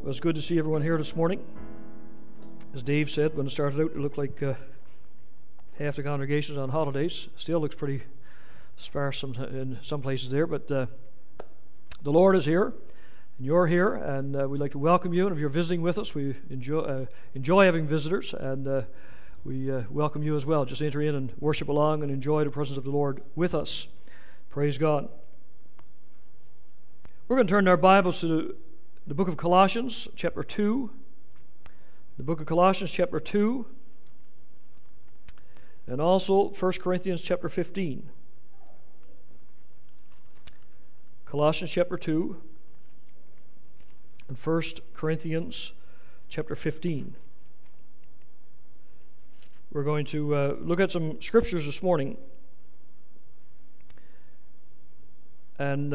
Well, it's good to see everyone here this morning. As Dave said when it started out, it looked like half the congregation's on holidays. Still looks pretty sparse in some places there, but the Lord is here, and you're here, and we'd like to welcome you. And if you're visiting with us, we enjoy having visitors, and we welcome you as well. Just enter in and worship along and enjoy the presence of the Lord with us. Praise God. We're going to turn our Bibles to the book of Colossians, chapter 2. The book of Colossians, chapter 2. And also 1 Corinthians, chapter 15. Colossians, chapter 2. And 1 Corinthians, chapter 15. We're going to look at some scriptures this morning. And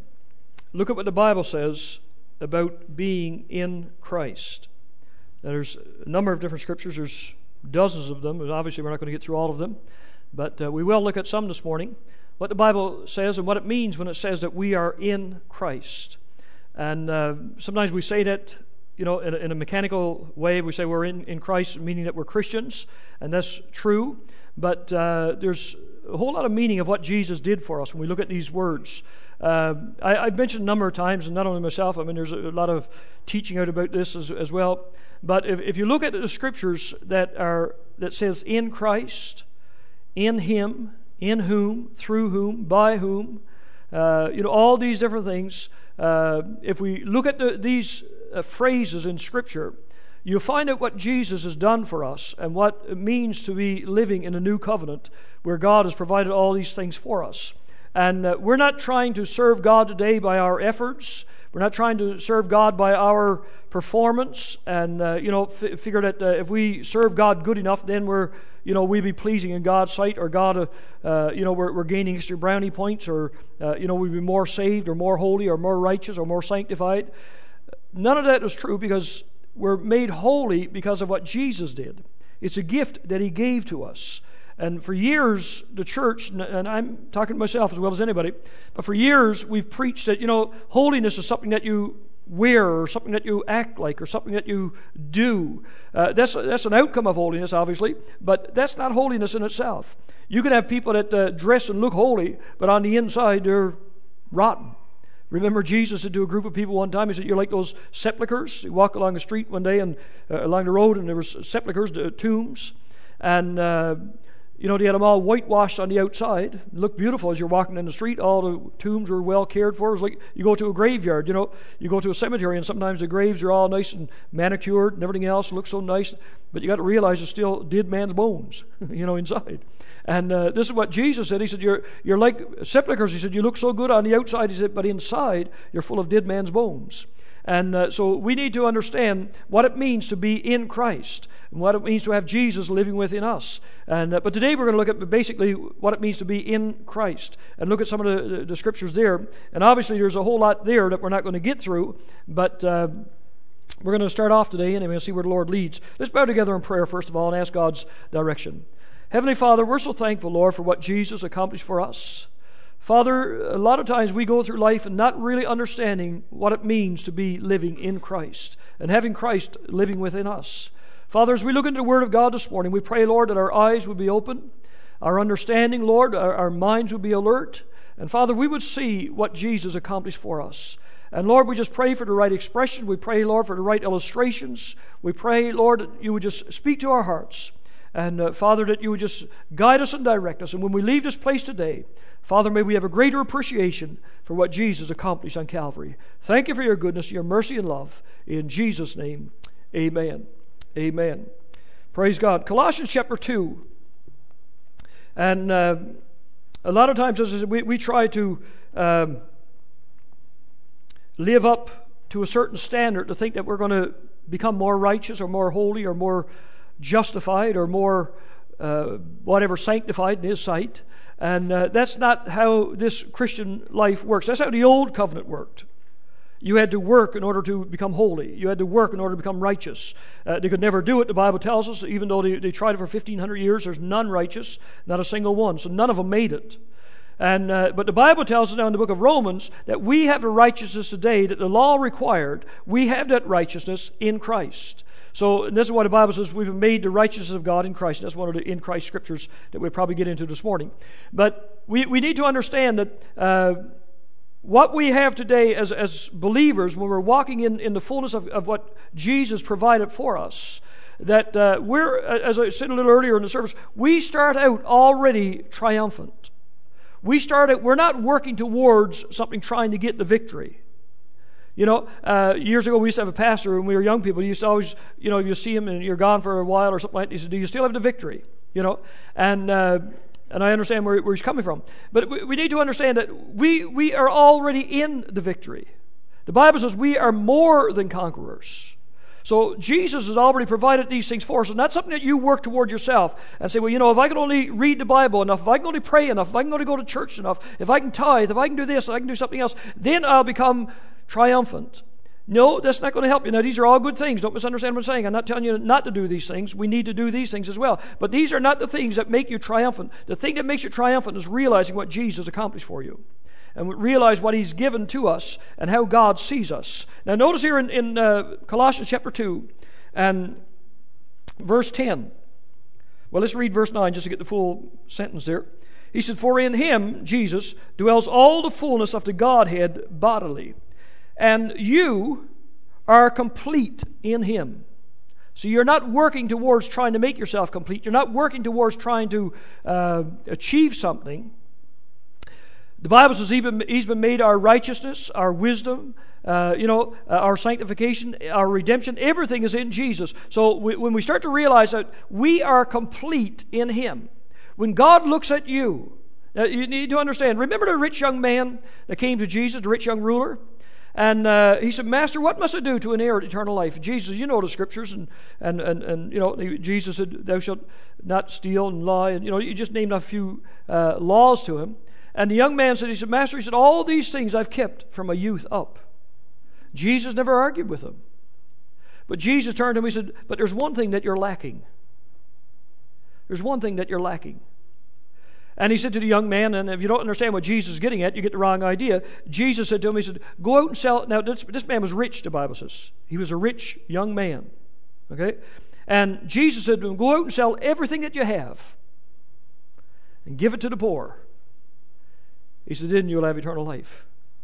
look at what the Bible says about being in Christ. Now, there's a number of different scriptures. There's dozens of them, and obviously we're not going to get through all of them, but we will look at some this morning. What the Bible says and what it means when it says that we are in Christ. And sometimes we say that, you know, in a mechanical way. We say we're in Christ, meaning that we're Christians, and that's true. But there's a whole lot of meaning of what Jesus did for us when we look at these words. I've mentioned a number of times, and not only myself, I mean, there's a lot of teaching out about this as well. But if you look at the scriptures that says in Christ, in Him, in whom, through whom, by whom, all these different things. If we look at these phrases in Scripture, you'll find out what Jesus has done for us and what it means to be living in a new covenant where God has provided all these things for us. And we're not trying to serve God today by our efforts. We're not trying to serve God by our performance and, figure that if we serve God good enough, then we'll be pleasing in God's sight, or God, we're gaining extra brownie points, or, we'll be more saved or more holy or more righteous or more sanctified. None of that is true, because we're made holy because of what Jesus did. It's a gift that He gave to us. And for years, the church, and I'm talking to myself as well as anybody, but for years we've preached that, holiness is something that you wear, or something that you act like, or something that you do. That's an outcome of holiness, obviously, but that's not holiness in itself. You can have people that dress and look holy, but on the inside they're rotten. Remember, Jesus said to a group of people one time, He said, you're like those sepulchres. He walked along the street one day, and along the road, and there was sepulchres, tombs, and they had them all whitewashed on the outside. It looked beautiful as you're walking in the street. All the tombs were well cared for. It was like you go to a graveyard, You go to a cemetery, and sometimes the graves are all nice and manicured and everything else looks so nice. But you got to realize it's still dead man's bones, inside. And this is what Jesus said. He said, you're like sepulchres. He said, you look so good on the outside. He said, but inside, you're full of dead man's bones. And so we need to understand what it means to be in Christ and what it means to have Jesus living within us. And but today we're going to look at basically what it means to be in Christ and look at some of the scriptures there. And obviously there's a whole lot there that we're not going to get through, but we're going to start off today and see where the Lord leads. Let's bow together in prayer first of all and ask God's direction. Heavenly Father, we're so thankful, Lord, for what Jesus accomplished for us. Father, a lot of times we go through life and not really understanding what it means to be living in Christ and having Christ living within us. Father, as we look into the Word of God this morning, we pray, Lord, that our eyes would be open, our understanding, Lord, our minds would be alert, and Father, we would see what Jesus accomplished for us. And Lord, we just pray for the right expression. We pray, Lord, for the right illustrations. We pray, Lord, that you would just speak to our hearts. And Father, that you would just guide us and direct us. And when we leave this place today, Father, may we have a greater appreciation for what Jesus accomplished on Calvary. Thank you for your goodness, your mercy and love. In Jesus' name, amen. Amen. Praise God. Colossians chapter 2. And a lot of times we try to live up to a certain standard to think that we're going to become more righteous or more holy or more justified or more sanctified in His sight. And that's not how this Christian life works. That's how the old covenant worked. You had to work in order to become holy. You had to work in order to become righteous. They could never do it, the Bible tells us. Even though they tried it for 1,500 years, there's none righteous, not a single one. So none of them made it. And but the Bible tells us now in the book of Romans that we have a righteousness today that the law required. We have that righteousness in Christ. So and this is why the Bible says we've been made the righteousness of God in Christ. That's one of the in Christ scriptures that we'll probably get into this morning. But we need to understand that what we have today as believers, when we're walking in the fullness of what Jesus provided for us, that we're, as I said a little earlier in the service, we start out already triumphant. We're not working towards something trying to get the victory. You know, years ago we used to have a pastor when we were young people. He used to always, you know, you see him and you're gone for a while or something like that. He said, "Do you still have the victory?" You know, and I understand where he's coming from. But we need to understand that we are already in the victory. The Bible says we are more than conquerors. So Jesus has already provided these things for us. It's not something that you work toward yourself and say, well, you know, if I can only read the Bible enough, if I can only pray enough, if I can only go to church enough, if I can tithe, if I can do this, if I can do something else, then I'll become triumphant. No, that's not going to help you. Now, these are all good things. Don't misunderstand what I'm saying. I'm not telling you not to do these things. We need to do these things as well. But these are not the things that make you triumphant. The thing that makes you triumphant is realizing what Jesus accomplished for you. And realize what He's given to us and how God sees us. Now notice here in Colossians chapter 2 and verse 10. Well, let's read verse 9 just to get the full sentence there. He said, "For in Him, Jesus, dwells all the fullness of the Godhead bodily. And you are complete in Him." So you're not working towards trying to make yourself complete. You're not working towards trying to achieve something. The Bible says He's been made our righteousness, our wisdom, our sanctification, our redemption. Everything is in Jesus. So when we start to realize that we are complete in Him, when God looks at you, you need to understand. Remember the rich young man that came to Jesus, the rich young ruler? And he said, "Master, what must I do to inherit eternal life?" And Jesus, you know the scriptures, and you know, Jesus said, "Thou shalt not steal and lie," and you know, you just named a few laws to him. And the young man said, he said, "Master," he said, "all these things I've kept from my youth up." Jesus never argued with him. But Jesus turned to him and he said, "But there's one thing that you're lacking. There's one thing that you're lacking." And he said to the young man, and if you don't understand what Jesus is getting at, you get the wrong idea. Jesus said to him, he said, "Go out and sell." Now, this man was rich, the Bible says. He was a rich young man. Okay? And Jesus said to him, "Go out and sell everything that you have and give it to the poor." He said, "Then you'll have eternal life."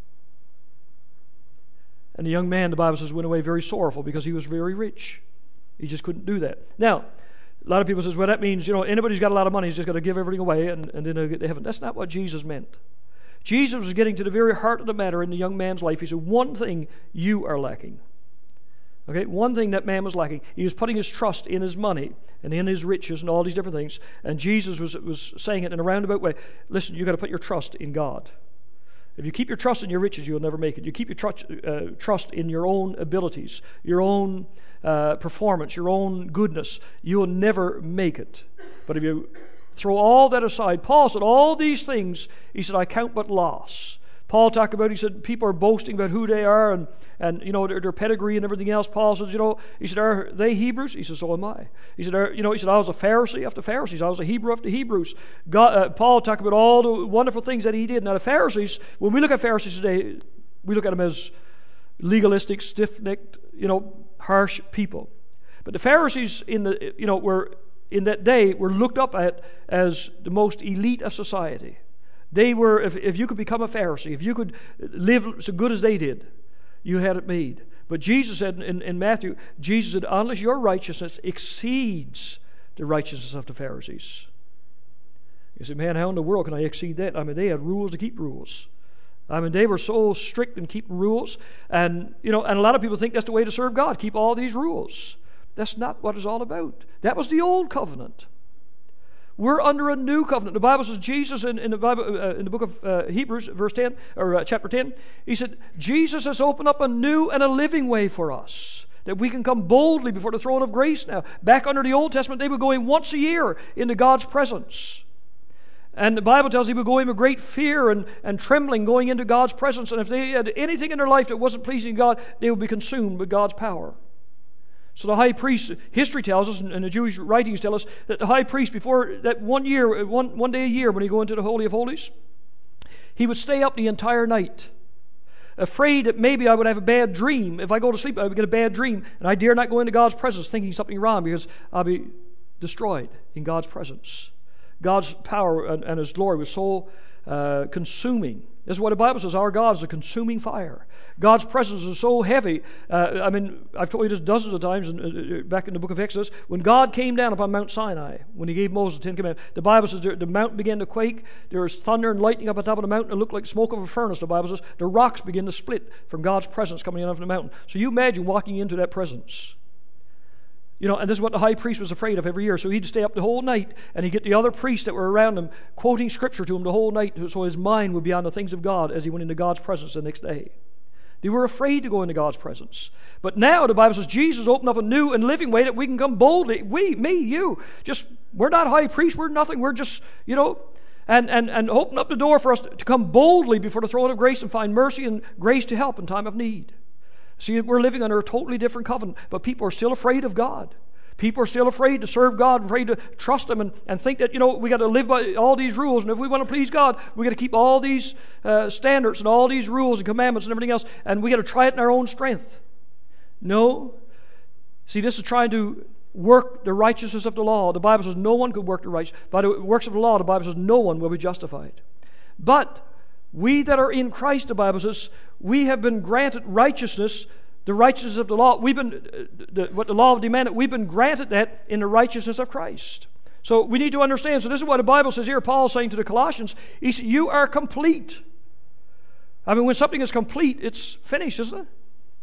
And the young man, the Bible says, went away very sorrowful because he was very rich. He just couldn't do that. Now, a lot of people says, well, that means, you know, anybody who's got a lot of money is just got to give everything away and then they'll get to heaven. That's not what Jesus meant. Jesus was getting to the very heart of the matter in the young man's life. He said, one thing you are lacking. Okay, one thing that man was lacking. He was putting his trust in his money and in his riches and all these different things. And Jesus was saying it in a roundabout way. Listen, you've got to put your trust in God. If you keep your trust in your riches, you'll never make it. You keep your trust in your own abilities, your own performance, your own goodness, you'll never make it. But if you throw all that aside, Paul said, all these things, he said, I count but loss. Paul talked about, he said, people are boasting about who they are and you know, their pedigree and everything else. Paul says, you know, he said, are they Hebrews? He said, so am I. He said, I was a Pharisee after Pharisees. I was a Hebrew after Hebrews. Paul talked about all the wonderful things that he did. Now the Pharisees, when we look at Pharisees today, we look at them as legalistic, stiff-necked, you know, harsh people. But the Pharisees were in that day were looked up at as the most elite of society. They were, if you could become a Pharisee, if you could live so good as they did, you had it made. But Jesus said in Matthew, Jesus said, unless your righteousness exceeds the righteousness of the Pharisees. You say, man, how in the world can I exceed that? I mean, they had rules to keep rules. I mean, they were so strict in keeping rules. And, you know, and a lot of people think that's the way to serve God, keep all these rules. That's not what it's all about. That was the old covenant. We're under a new covenant. The Bible says Jesus in the Bible in the book of Hebrews, verse 10 or chapter 10, he said Jesus has opened up a new and a living way for us, that we can come boldly before the throne of grace now. Back under the Old Testament, they were going once a year into God's presence. And the Bible tells they would go in with great fear and trembling going into God's presence. And if they had anything in their life that wasn't pleasing God, they would be consumed with God's power. So the high priest, history tells us, and the Jewish writings tell us, that the high priest, before that one day a year when he go into the Holy of Holies, He would stay up the entire night, afraid that maybe I would have a bad dream. If I go to sleep, I would get a bad dream, and I dare not go into God's presence thinking something wrong, because I'll be destroyed in God's presence. God's power and His glory was so consuming. This is what the Bible says. Our God is a consuming fire. God's presence is so heavy. I've told you this dozens of times back in the book of Exodus. When God came down upon Mount Sinai, when He gave Moses the Ten Commandments, the Bible says the mountain began to quake. There was thunder and lightning up on top of the mountain. It looked like smoke of a furnace, the Bible says. The rocks began to split from God's presence coming in off the mountain. So you imagine walking into that presence. And this is what the high priest was afraid of every year. So he'd stay up the whole night, and he'd get the other priests that were around him quoting Scripture to him the whole night, so his mind would be on the things of God as he went into God's presence the next day. They were afraid to go into God's presence. But now the Bible says Jesus opened up a new and living way that we can come boldly. We're not high priests, we're nothing. We're just, and open up the door for us to come boldly before the throne of grace and find mercy and grace to help in time of need. See, we're living under a totally different covenant, but people are still afraid of God. People are still afraid to serve God, afraid to trust Him, and think that, we got to live by all these rules, and if we want to please God, we got to keep all these standards and all these rules and commandments and everything else, and we got to try it in our own strength. No. See, this is trying to work the righteousness of the law. The Bible says no one could work the righteousness. By the works of the law, the Bible says no one will be justified. But we that are in Christ, the Bible says, we have been granted righteousness, the righteousness of the law. What the law demanded, we've been granted that in the righteousness of Christ. So we need to understand. So this is what the Bible says here. Paul's saying to the Colossians, he said, you are complete. When something is complete, it's finished, isn't it?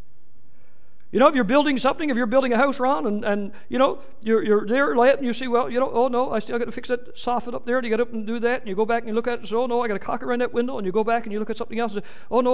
If you're building something, if you're building a house, Ron, and you're there and you see, oh no, I still got to fix that soffit up there, and you get up and do that, and you go back and you look at it and say, oh no, I got a cock around that window, and you go back and you look at something else and say, oh no,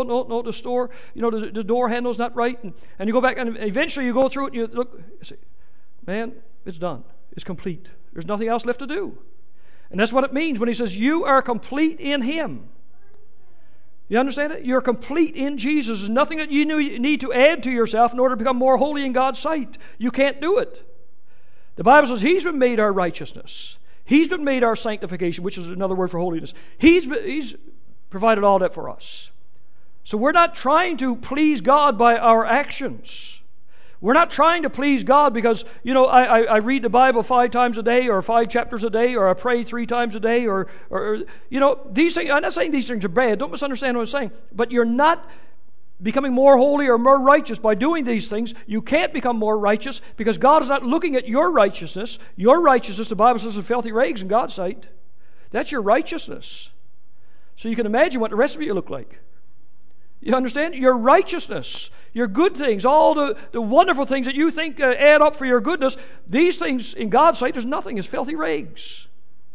the door handle's not right, and you go back and eventually you go through it and you look, you say, man, it's done. It's complete. There's nothing else left to do. And that's what it means when he says, you are complete in Him. You understand it? You're complete in Jesus. There's nothing that you need to add to yourself in order to become more holy in God's sight. You can't do it. The Bible says He's been made our righteousness. He's been made our sanctification, which is another word for holiness. He's provided all that for us. So we're not trying to please God by our actions. We're not trying to please God because, I read the Bible 5 times a day or 5 chapters a day or I pray 3 times a day or these things. I'm not saying these things are bad. Don't misunderstand what I'm saying. But you're not becoming more holy or more righteous by doing these things. You can't become more righteous because God is not looking at your righteousness. Your righteousness, the Bible says, is filthy rags in God's sight. That's your righteousness. So you can imagine what the rest of you look like. You understand? Your righteousness, your good things, all the wonderful things that you think add up for your goodness, these things in God's sight, there's nothing. It's filthy rags.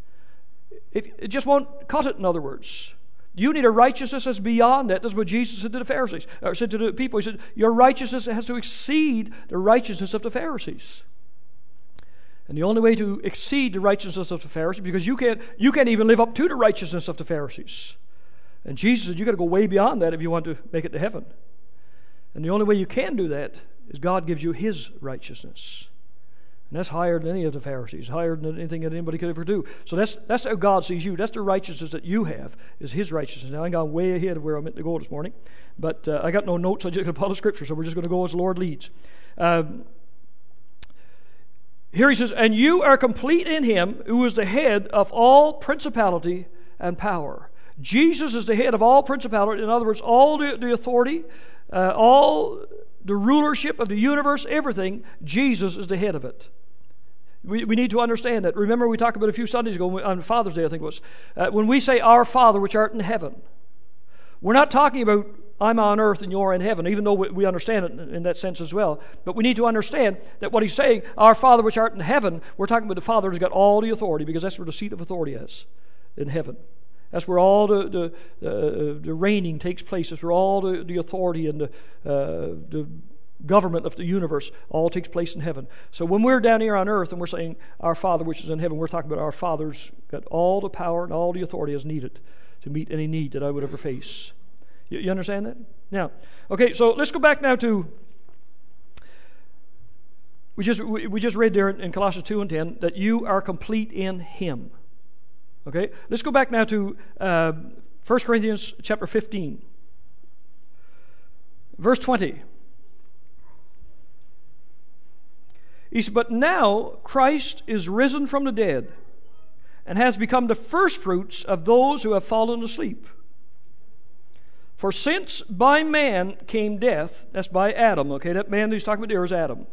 It just won't cut it, in other words. You need a righteousness that's beyond that. That's what Jesus said to the Pharisees, or said to the people. He said, your righteousness has to exceed the righteousness of the Pharisees. And the only way to exceed the righteousness of the Pharisees, because you can't even live up to the righteousness of the Pharisees. And Jesus said, you got to go way beyond that if you want to make it to heaven. And the only way you can do that is God gives you His righteousness. And that's higher than any of the Pharisees, higher than anything that anybody could ever do. So that's how God sees you. That's the righteousness that you have, is His righteousness. Now, I got way ahead of where I meant to go this morning. But I got no notes. I just got a pile of Scripture, so we're just going to go as the Lord leads. Here he says, and you are complete in Him who is the head of all principality and power. Jesus is the head of all principality. In other words, all the authority, all the rulership of the universe, everything, Jesus is the head of it. We need to understand that. Remember, we talked about a few Sundays ago, on Father's Day, I think it was, when we say, our Father which art in heaven, we're not talking about, I'm on earth and you're in heaven, even though we understand it in that sense as well. But we need to understand that what he's saying, our Father which art in heaven, we're talking about the Father who's got all the authority, because that's where the seat of authority is, in heaven. That's where all the reigning takes place. That's where all the authority and the government of the universe all takes place in heaven. So when we're down here on earth and we're saying, our Father which is in heaven, we're talking about our Father's got all the power and all the authority as needed to meet any need that I would ever face. You understand that? Now, okay, so let's go back now to, we just read there in Colossians 2 and 10 that you are complete in Him. Okay, let's go back now to 1 1 Corinthians chapter 15. Verse 20. He said, "But now Christ is risen from the dead and has become the firstfruits of those who have fallen asleep. For since by man came death," that's by Adam, okay, that man he's talking about there is Adam.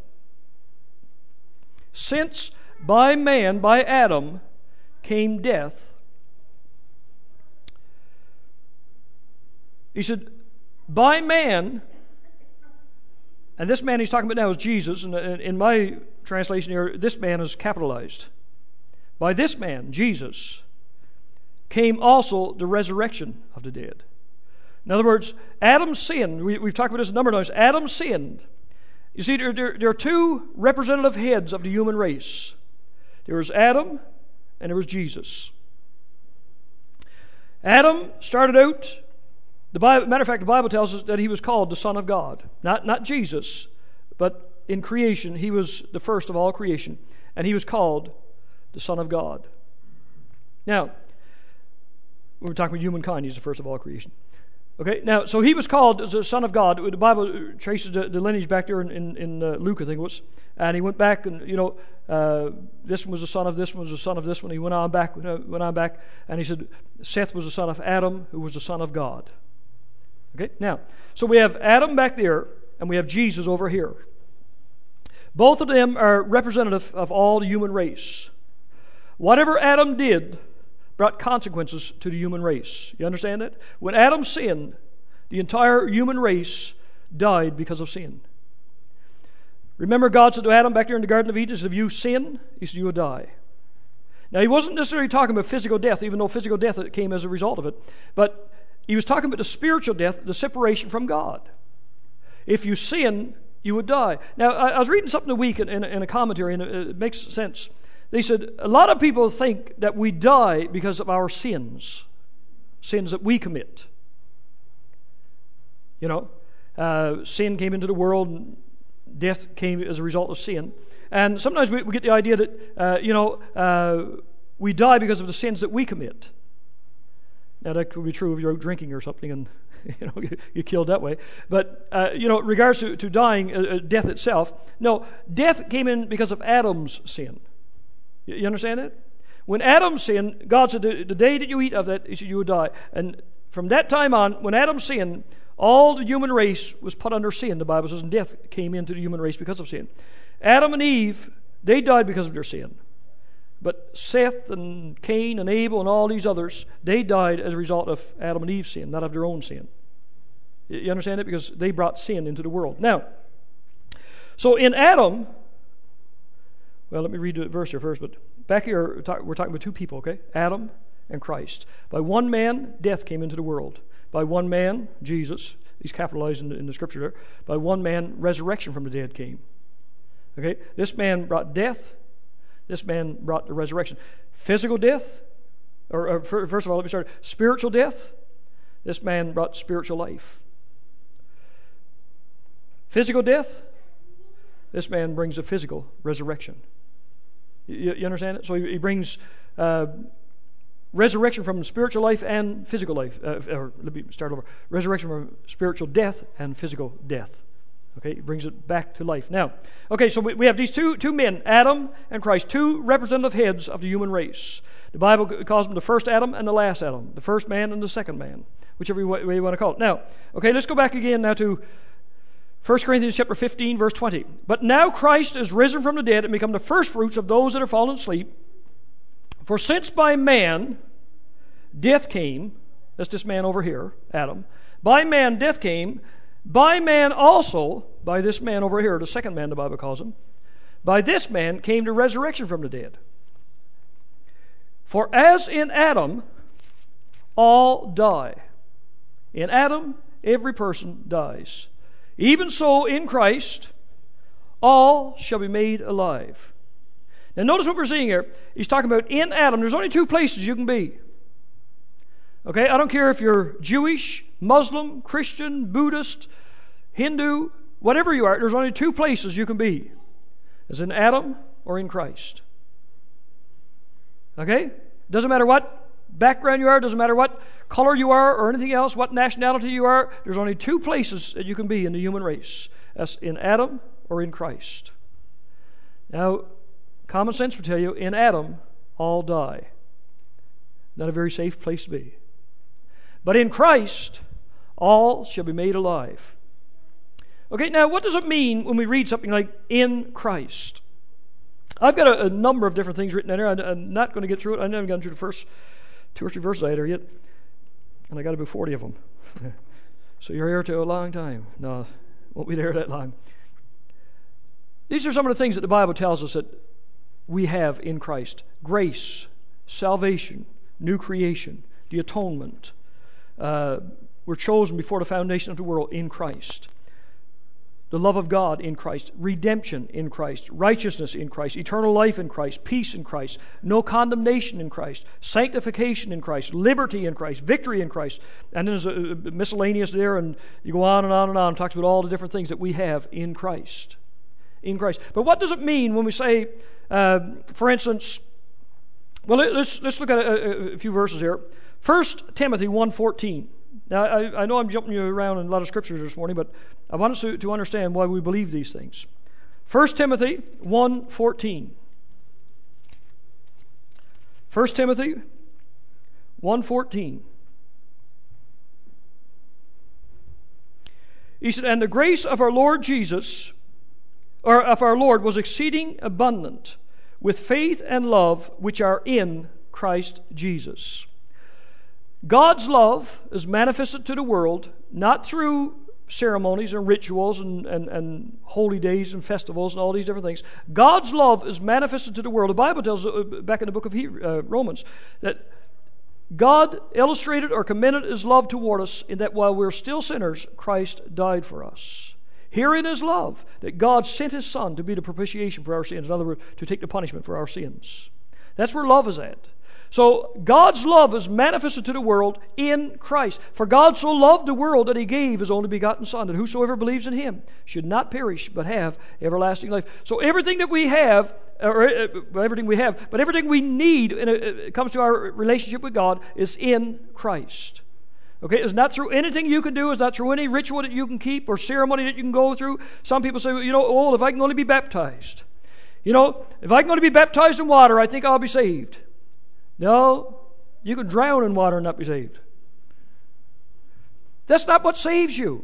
"Since by man, by Adam, came death," he said, by man, and this man he's talking about now is Jesus, and in my translation here, this man is capitalized. By this man, Jesus, came also the resurrection of the dead. In other words, Adam sinned. We've talked about this a number of times. Adam sinned. You see, there are two representative heads of the human race. There was Adam and there was Jesus. Adam started out, matter of fact, the Bible tells us that he was called the Son of God. Not Jesus, but in creation, he was the first of all creation. And he was called the Son of God. Now, when we're talking about humankind, he's the first of all creation. Okay, now, so he was called as the Son of God. The Bible traces the lineage back there in Luke, I think it was. And he went back and, this one was the son of this one, was the son of this one. He went on back, and he said, Seth was the son of Adam, who was the son of God. Okay, now, so we have Adam back there, and we have Jesus over here. Both of them are representative of all the human race. Whatever Adam did brought consequences to the human race. You understand that? When Adam sinned, the entire human race died because of sin. Remember, God said to Adam back there in the Garden of Eden, if you sin, he said, you will die. Now, he wasn't necessarily talking about physical death, even though physical death came as a result of it. But he was talking about the spiritual death, the separation from God. If you sin, you would die. Now, I was reading something a week in a commentary, and it makes sense. They said, a lot of people think that we die because of our sins that we commit. Sin came into the world, and death came as a result of sin. And sometimes we get the idea that, we die because of the sins that we commit. Now, that could be true if you're out drinking or something and you're killed that way. But, in regards to dying, death itself, no, death came in because of Adam's sin. You understand it? When Adam sinned, God said, the day that you eat of that, he said, you will die. And from that time on, when Adam sinned, all the human race was put under sin, the Bible says, and death came into the human race because of sin. Adam and Eve, they died because of their sin. But Seth and Cain and Abel and all these others, they died as a result of Adam and Eve's sin, not of their own sin. You understand it? Because they brought sin into the world. Now, so in Adam, well, let me read the verse here first, but back here, we're talking about two people, okay? Adam and Christ. By one man, death came into the world. By one man, Jesus, he's capitalized in the scripture there, by one man, resurrection from the dead came. Okay? This man brought death. This man brought the resurrection. Physical death, or first of all, let me start. Spiritual death, this man brought spiritual life. Physical death, this man brings a physical resurrection. You understand it? So he brings resurrection from spiritual life and physical life. Or let me start over. Resurrection from spiritual death and physical death. Okay, he brings it back to life. Now, okay, so we have these two men, Adam and Christ, two representative heads of the human race. The Bible calls them the first Adam and the last Adam, the first man and the second man, whichever way you want to call it. Now, okay, let's go back again now to 1 Corinthians chapter 15, verse 20. But now Christ is risen from the dead and become the firstfruits of those that are fallen asleep. For since by man death came, that's this man over here, Adam, by man death came, by man also, by this man over here, the second man the Bible calls him, by this man came the resurrection from the dead. For as in Adam all die. In Adam every person dies. Even so, in Christ, all shall be made alive. Now, notice what we're seeing here. He's talking about in Adam. There's only two places you can be. Okay? I don't care if you're Jewish, Muslim, Christian, Buddhist, Hindu, whatever you are, there's only two places you can be. It's in Adam or in Christ. Okay? Doesn't matter what background you are, doesn't matter what color you are or anything else, what nationality you are, there's only two places that you can be in the human race. That's in Adam or in Christ. Now, common sense would tell you, in Adam, all die. Not a very safe place to be. But in Christ, all shall be made alive. Okay, now what does it mean when we read something like in Christ? I've got a number of different things written in there. I'm not going to get through it. I haven't gone through the first 2 or 3 verses I had there yet. And I got about 40 of them. So you're here to a long time. No, won't be there that long. These are some of the things that the Bible tells us that we have in Christ. Grace, salvation, new creation, the atonement. We're chosen before the foundation of the world in Christ. The love of God in Christ, redemption in Christ, righteousness in Christ, eternal life in Christ, peace in Christ, no condemnation in Christ, sanctification in Christ, liberty in Christ, victory in Christ. And then there's a miscellaneous there, and you go on and on and on. It talks about all the different things that we have in Christ. In Christ. But what does it mean when we say, for instance, well, let's look at a few verses here. 1 Timothy 1:14. Now, I know I'm jumping you around in a lot of scriptures this morning, but I want us to understand why we believe these things. 1 Timothy 1:14. 1 Timothy 1:14. He said, and the grace of our Lord Jesus, or of our Lord, was exceeding abundant with faith and love which are in Christ Jesus. God's love is manifested to the world not through ceremonies and rituals and holy days and festivals and all these different things. God's love is manifested to the world. The Bible tells back in the book of Romans that God illustrated or commended His love toward us in that while we're still sinners, Christ died for us. Herein is love, that God sent His Son to be the propitiation for our sins. In other words, to take the punishment for our sins. That's where love is at. So God's love is manifested to the world in Christ. For God so loved the world that He gave His only begotten Son, that whosoever believes in Him should not perish but have everlasting life. So everything that we have, but everything we need when it comes to our relationship with God is in Christ. Okay, it's not through anything you can do. It's not through any ritual that you can keep or ceremony that you can go through. Some people say, if I can only be baptized. If I can only be baptized in water, I think I'll be saved. No, you can drown in water and not be saved. That's not what saves you.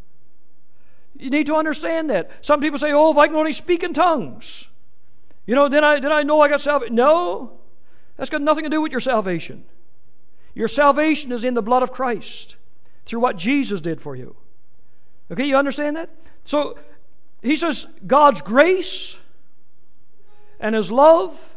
You need to understand that. Some people say, if I can only speak in tongues, then I know I got salvation. No, that's got nothing to do with your salvation. Your salvation is in the blood of Christ through what Jesus did for you. Okay, you understand that? So he says God's grace and His love,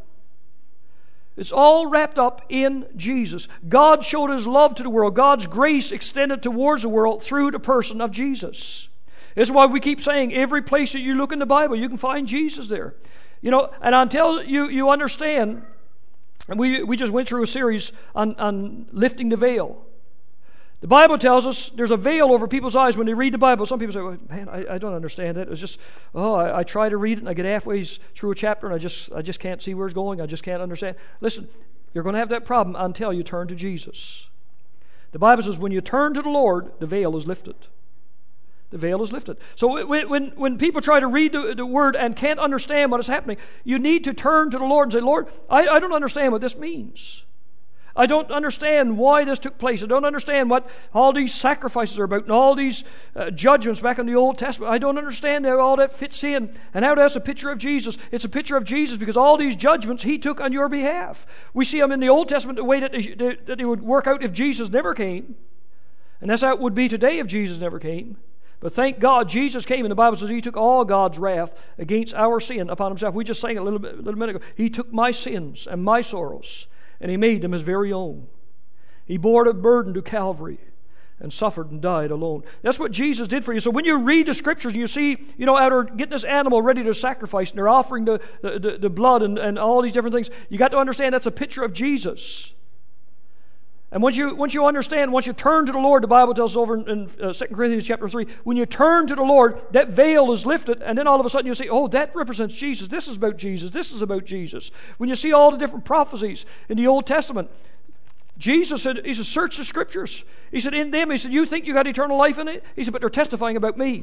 it's all wrapped up in Jesus. God showed His love to the world. God's grace extended towards the world through the person of Jesus. This is why we keep saying every place that you look in the Bible, you can find Jesus there. And until you understand, and we just went through a series on lifting the veil. The Bible tells us there's a veil over people's eyes when they read the Bible. Some people say, well, man, I don't understand that. It's just, I try to read it and I get halfway through a chapter and I just can't see where it's going. I just can't understand. Listen, you're going to have that problem until you turn to Jesus. The Bible says when you turn to the Lord, the veil is lifted. The veil is lifted. So when people try to read the Word and can't understand what is happening, you need to turn to the Lord and say, Lord, I don't understand what this means. I don't understand why this took place. I don't understand what all these sacrifices are about and all these judgments back in the Old Testament. I don't understand how all that fits in and how that's a picture of Jesus. It's a picture of Jesus because all these judgments He took on your behalf. We see them in the Old Testament the way that they would work out if Jesus never came. And that's how it would be today if Jesus never came. But thank God Jesus came, and the Bible says He took all God's wrath against our sin upon Himself. We just sang it a little minute ago. He took my sins and my sorrows, and He made them His very own. He bore the burden to Calvary and suffered and died alone. That's what Jesus did for you. So when you read the Scriptures, you see, out there getting this animal ready to sacrifice, and they're offering the blood and all these different things, you got to understand that's a picture of Jesus. And once you understand, once you turn to the Lord, the Bible tells us over in 2 Corinthians chapter 3, when you turn to the Lord, that veil is lifted, and then all of a sudden you say, that represents Jesus. This is about Jesus. This is about Jesus. When you see all the different prophecies in the Old Testament, Jesus said, he said, search the Scriptures. He said, in them, he said, you think you got eternal life in it? He said, but they're testifying about me.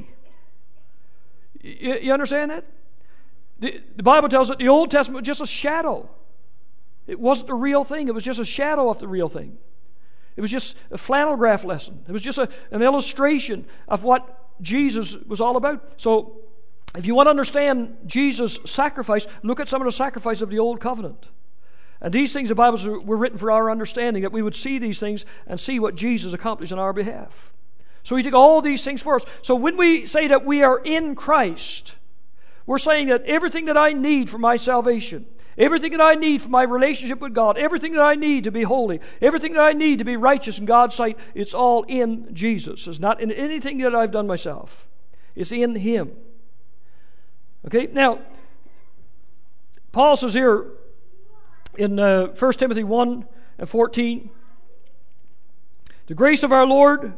You understand that? The Bible tells that the Old Testament was just a shadow. It wasn't the real thing. It was just a shadow of the real thing. It was just a flannel graph lesson. It was just an illustration of what Jesus was all about. So, if you want to understand Jesus' sacrifice, look at some of the sacrifice of the Old Covenant. And these things, the Bibles were written for our understanding, that we would see these things and see what Jesus accomplished on our behalf. So he took all these things for us. So when we say that we are in Christ, we're saying that everything that I need for my salvation, everything that I need for my relationship with God, everything that I need to be holy, everything that I need to be righteous in God's sight, it's all in Jesus. It's not in anything that I've done myself. It's in Him. Okay, now, Paul says here in 1 Timothy 1 and 14, the grace of our Lord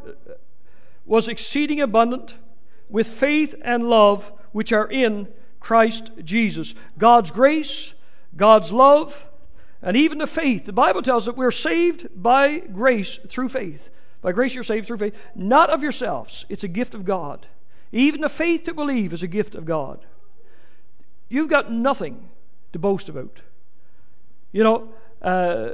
was exceeding abundant with faith and love which are in Christ Jesus. God's grace, God's love, and even the faith. The Bible tells us that we're saved by grace through faith. By grace you're saved through faith, not of yourselves. It's a gift of God. Even the faith to believe is a gift of God. You've got nothing to boast about. You know,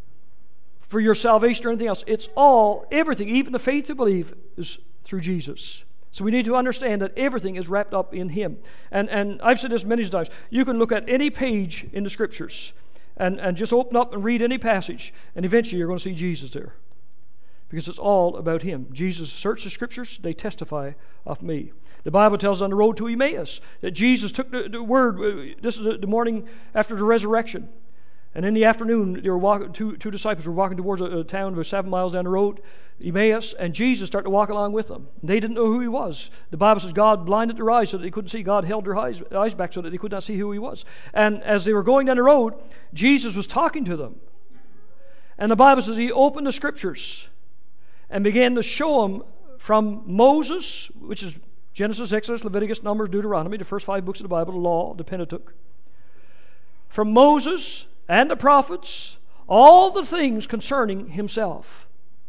for your salvation or anything else. It's all, everything, even the faith to believe is through Jesus. So we need to understand that everything is wrapped up in Him. And I've said this many times. You can look at any page in the Scriptures and just open up and read any passage, and eventually you're going to see Jesus there. Because it's all about Him. Jesus searched the Scriptures, they testify of me. The Bible tells us on the road to Emmaus that Jesus took the word, this is the morning after the resurrection. And in the afternoon, they were walking, two disciples were walking towards a town about 7 miles down the road, Emmaus, and Jesus started to walk along with them. They didn't know who He was. The Bible says God blinded their eyes so that they couldn't see. God held their eyes back so that they could not see who He was. And as they were going down the road, Jesus was talking to them. And the Bible says He opened the Scriptures and began to show them from Moses, which is Genesis, Exodus, Leviticus, Numbers, Deuteronomy, the first 5 books of the Bible, the law, the Pentateuch. From Moses and the prophets, all the things concerning Himself.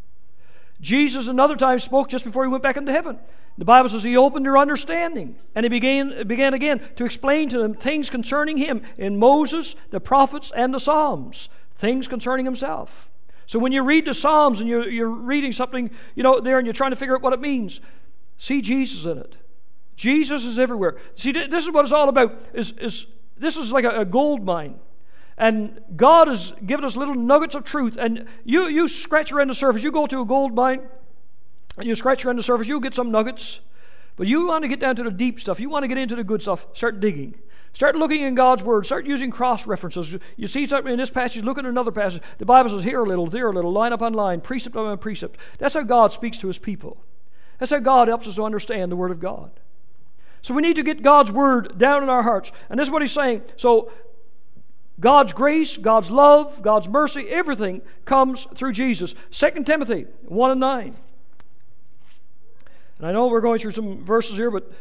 Jesus another time spoke just before He went back into heaven. The Bible says He opened their understanding, and He began again to explain to them things concerning Him in Moses, the prophets, and the Psalms, things concerning Himself. So when you read the Psalms and you're reading something, there, and you're trying to figure out what it means, see Jesus in it. Jesus is everywhere. See, this is what it's all about. This is like a gold mine. And God has given us little nuggets of truth. And you scratch around the surface. You go to a gold mine, and you scratch around the surface, you'll get some nuggets. But you want to get down to the deep stuff. You want to get into the good stuff. Start digging. Start looking in God's Word. Start using cross-references. You see something in this passage, look at another passage. The Bible says here a little, there a little, line upon line, precept upon precept. That's how God speaks to His people. That's how God helps us to understand the Word of God. So we need to get God's Word down in our hearts. And this is what He's saying. So God's grace, God's love, God's mercy, everything comes through Jesus. 2 Timothy 1 and 9. And I know we're going through some verses here, but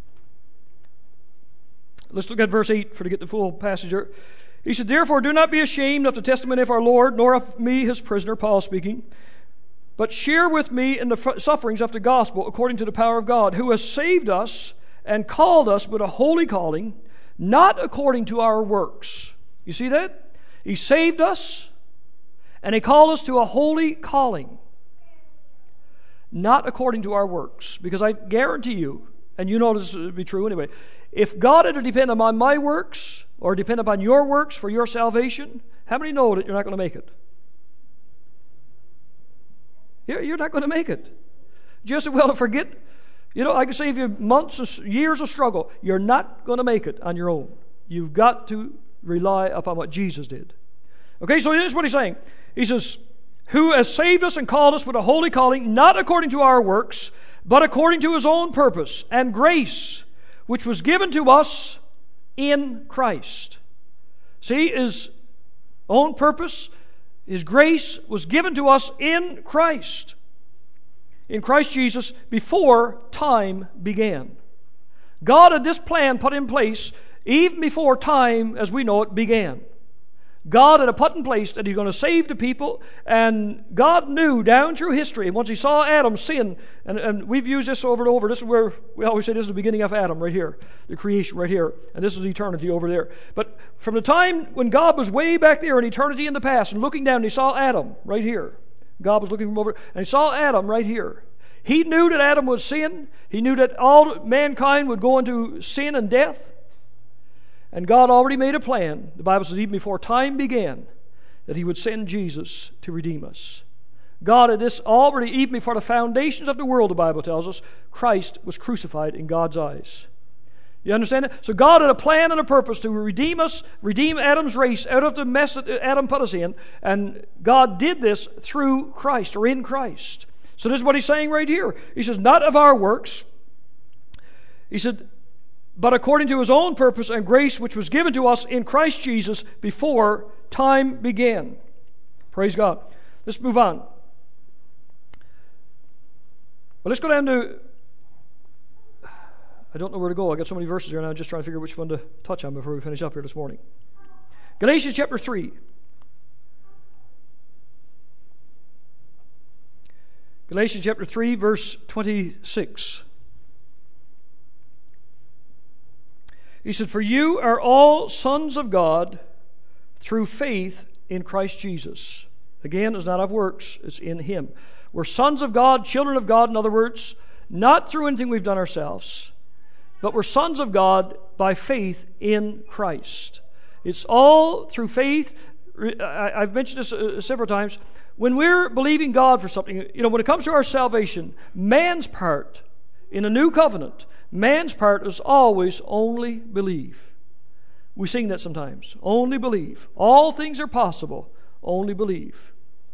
let's look at verse 8 to get the full passage here. He said, "Therefore do not be ashamed of the testimony of our Lord, nor of me his prisoner," Paul speaking, "but share with me in the sufferings of the gospel according to the power of God, who has saved us and called us with a holy calling, not according to our works." You see that? He saved us, and He called us to a holy calling, not according to our works. Because I guarantee you, and you know this would be true anyway, if God had to depend upon my works, or depend upon your works for your salvation, how many know that you're not going to make it? You're not going to make it. Just as well to forget, I can save you months, years of struggle. You're not going to make it on your own. You've got to rely upon what Jesus did. Okay, so here's what He's saying. He says, "Who has saved us and called us with a holy calling, not according to our works, but according to His own purpose and grace, which was given to us in Christ." See, His own purpose, His grace was given to us in Christ. In Christ Jesus, before time began. God had this plan put in place even before time, as we know it, began. God had a put in place that He's going to save the people, and God knew down through history, and once He saw Adam sin, and we've used this over and over, this is where we always say this is the beginning of Adam right here, the creation right here, and this is eternity over there. But from the time when God was way back there in eternity in the past, and looking down, He saw Adam right here. God was looking from over, and He saw Adam right here. He knew that Adam would sin. He knew that all mankind would go into sin and death. And God already made a plan. The Bible says even before time began that He would send Jesus to redeem us. God had this already, even before the foundations of the world, the Bible tells us, Christ was crucified in God's eyes. You understand it? So God had a plan and a purpose to redeem us, redeem Adam's race out of the mess that Adam put us in. And God did this through Christ, or in Christ. So this is what He's saying right here. He says, not of our works. He said, but according to His own purpose and grace which was given to us in Christ Jesus before time began. Praise God. Let's move on. Well, let's go down to, I don't know where to go. I got so many verses here now. I'm just trying to figure which one to touch on before we finish up here this morning. Galatians chapter 3. Galatians chapter 3, verse 26. He said, for you are all sons of God through faith in Christ Jesus. Again, it's not of works, it's in Him. We're sons of God, children of God, in other words, not through anything we've done ourselves, but we're sons of God by faith in Christ. It's all through faith. I've mentioned this several times. When we're believing God for something, when it comes to our salvation, man's part in a new covenant, man's part is always only believe. We sing that sometimes. Only believe. All things are possible. Only believe.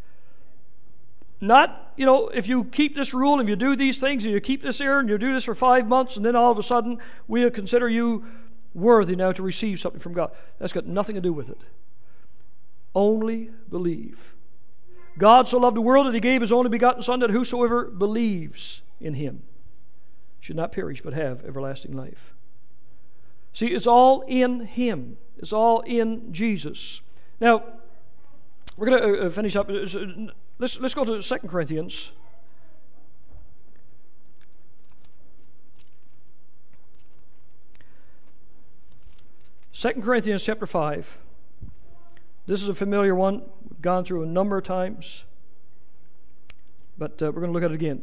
Not, if you keep this rule, if you do these things, and you keep this here, and you do this for 5 months, and then all of a sudden we'll consider you worthy now to receive something from God. That's got nothing to do with it. Only believe. God so loved the world that He gave His only begotten Son, that whosoever believes in Him should not perish but have everlasting life. See, it's all in Him. It's all in Jesus. Now, we're going to finish up. Let's go to 2 Corinthians. Second Corinthians chapter 5. This is a familiar one. We've gone through a number of times. But we're going to look at it again.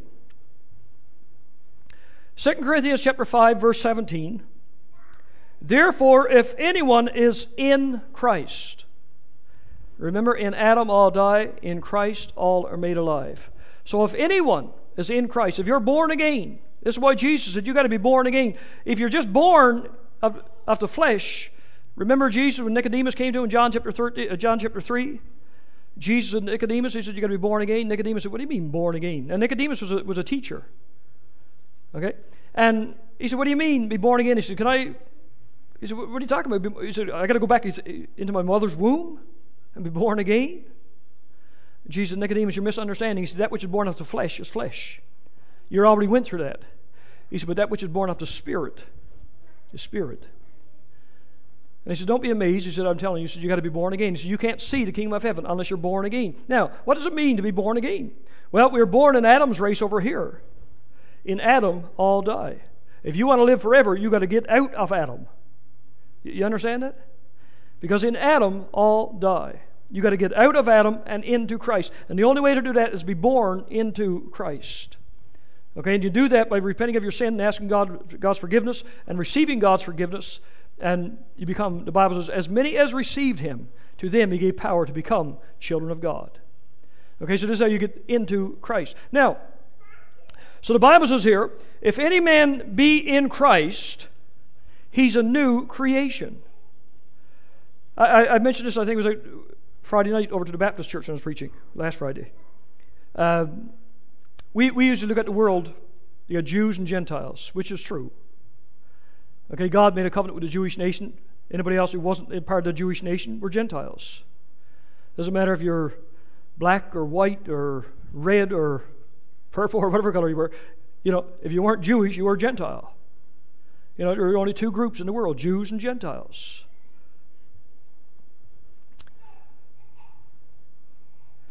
2 Corinthians chapter 5, verse 17. Therefore, if anyone is in Christ. Remember, in Adam all die, in Christ all are made alive. So if anyone is in Christ, if you're born again, this is why Jesus said you got to be born again. If you're just born of the flesh, remember Jesus when Nicodemus came to him in John chapter 3? Jesus and Nicodemus, He said you got to be born again. Nicodemus said, what do you mean born again? And Nicodemus was a teacher. Okay? And he said, what do you mean, be born again? He said, He said, what are you talking about? He said, I got to go back into my mother's womb and be born again? Jesus said, Nicodemus, you're misunderstanding. He said, that which is born of the flesh is flesh. You already went through that. He said, but that which is born of the Spirit is spirit. And he said, don't be amazed. He said, I'm telling you. He said, you got to be born again. He said, you can't see the kingdom of heaven unless you're born again. Now, what does it mean to be born again? Well, we were born in Adam's race over here. In Adam, all die. If you want to live forever, you got to get out of Adam. You understand that? Because in Adam, all die. You got to get out of Adam and into Christ. And the only way to do that is be born into Christ. Okay, and you do that by repenting of your sin and asking God's forgiveness and receiving God's forgiveness. And you become, the Bible says, as many as received Him, to them He gave power to become children of God. Okay, so this is how you get into Christ. Now, so the Bible says here, if any man be in Christ, he's a new creation. I mentioned this, I think it was like Friday night over to the Baptist church when I was preaching, last Friday. We usually look at the world, you got Jews and Gentiles, which is true. Okay, God made a covenant with the Jewish nation. Anybody else who wasn't part of the Jewish nation were Gentiles. Doesn't matter if you're black or white or red or purple or whatever color you were. If you weren't Jewish, you were Gentile. There were only two groups in the world, Jews and Gentiles.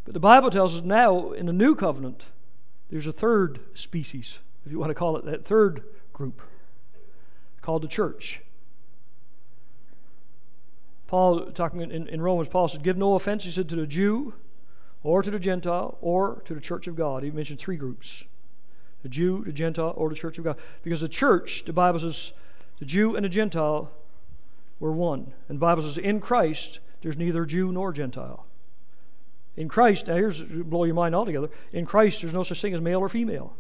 But the Bible tells us now in the new covenant, there's a third species, if you want to call it that, third group, called the church. Paul, talking in Romans, Paul said, give no offense, he said, to the Jew, or to the Gentile, or to the church of God. He mentioned three groups: the Jew, the Gentile, or the church of God. Because the church, the Bible says, the Jew and the Gentile were one. And the Bible says, in Christ, there's neither Jew nor Gentile. In Christ, now here's blow your mind altogether. In Christ, there's no such thing as male or female.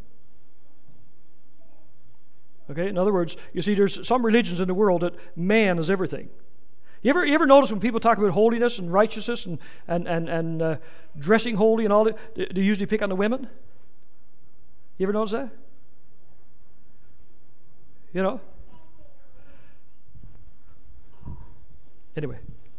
Okay? In other words, you see, there's some religions in the world that man is everything. You ever notice when people talk about holiness and righteousness and dressing holy and all that, they usually pick on the women? You ever notice that? You know? Anyway.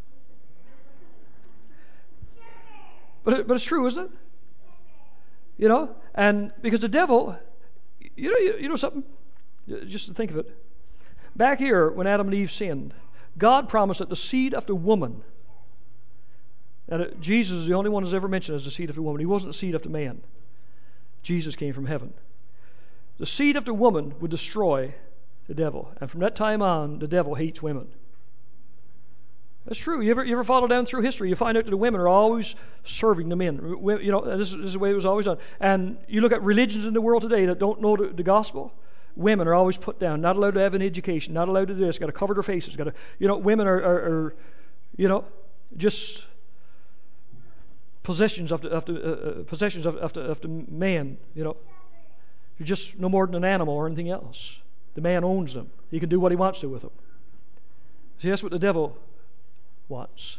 But it's true, isn't it? You know? And because the devil, you know something? Just to think of it. Back here, when Adam and Eve sinned, God promised that the seed of the woman, and Jesus is the only one who's ever mentioned as the seed of the woman. He wasn't the seed of the man. Jesus came from heaven. The seed of the woman would destroy the devil. And from that time on, the devil hates women. That's true. You ever follow down through history, you find out that the women are always serving the men. You know, this is the way it was always done. And you look at religions in the world today that don't know the gospel. Women are always put down, not allowed to have an education, not allowed to do this, got to cover their faces, got to, women are just possessions of the man. You're just no more than an animal or anything else. The man owns them. He can do what he wants to with them. See, that's what the devil wants.